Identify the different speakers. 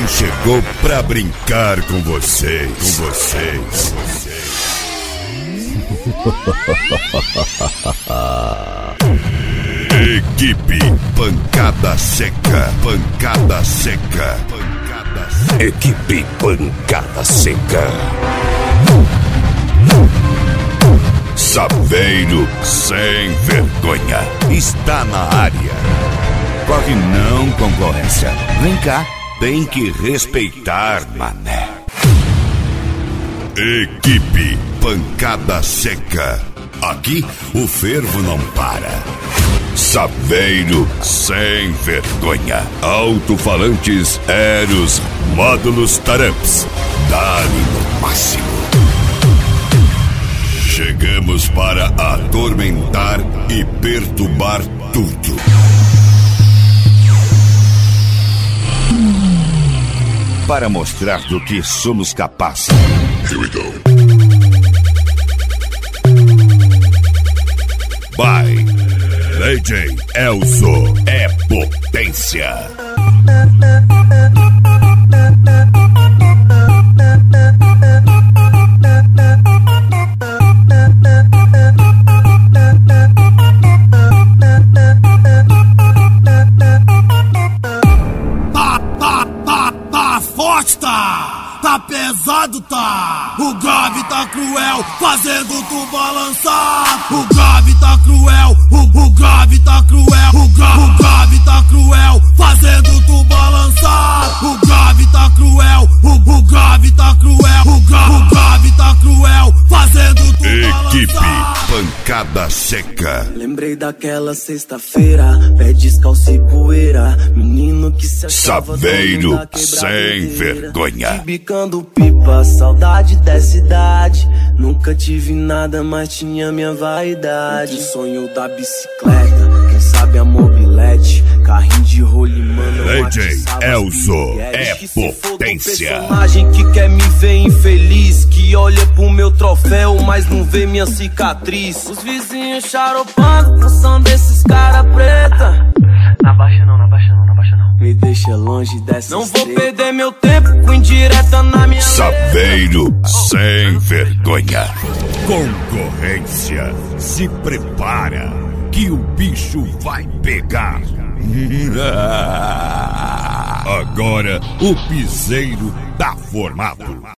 Speaker 1: Quem chegou pra brincar com vocês? Equipe Pancada Seca.
Speaker 2: Equipe Pancada Seca.
Speaker 1: Saveiro sem vergonha está na área. Corre não, concorrência. Vem cá, tem que respeitar, mané. Equipe Pancada Seca. Aqui o fervo não para. Saveiro sem vergonha. Alto-falantes Eros Módulos Taramps. Dá-lhe no máximo. Chegamos para atormentar e perturbar tudo. Para mostrar do que somos capazes. Here we go. By DJ Elzo é potência.
Speaker 3: Tá forte, tá pesado, tá. O grave tá cruel, fazendo tu balançar. O grave tá cruel, o grave tá cruel. O grave tá cruel, fazendo tu balançar. O grave tá cruel, o grave tá cruel. O grave tá cruel, fazendo tu balançar.
Speaker 1: Equipe Pancada Seca.
Speaker 4: Lembrei daquela sexta-feira, pé descalço e poeira. Menino que se achava
Speaker 1: Saveiro
Speaker 4: dono da
Speaker 1: sem
Speaker 4: quebradeira.
Speaker 1: vergonha.
Speaker 4: Bicando pipa, saudade dessa idade. Nunca tive nada, mas tinha minha vaidade. Sonho da bicicleta, quem sabe a mobilete. Carrinho de rolimã,
Speaker 1: DJ Elzo é potência.
Speaker 4: Personagem que quer me ver infeliz, que olha pro meu troféu, mas não vê minha cicatriz. Os vizinhos charopando, função desses cara preta. Na baixa não. Me deixa longe dessa. Não vou perder meu tempo com indireta na minha.
Speaker 1: Saveiro sem vergonha. Concorrência, se prepara que o bicho vai pegar. Agora o piseiro tá formado.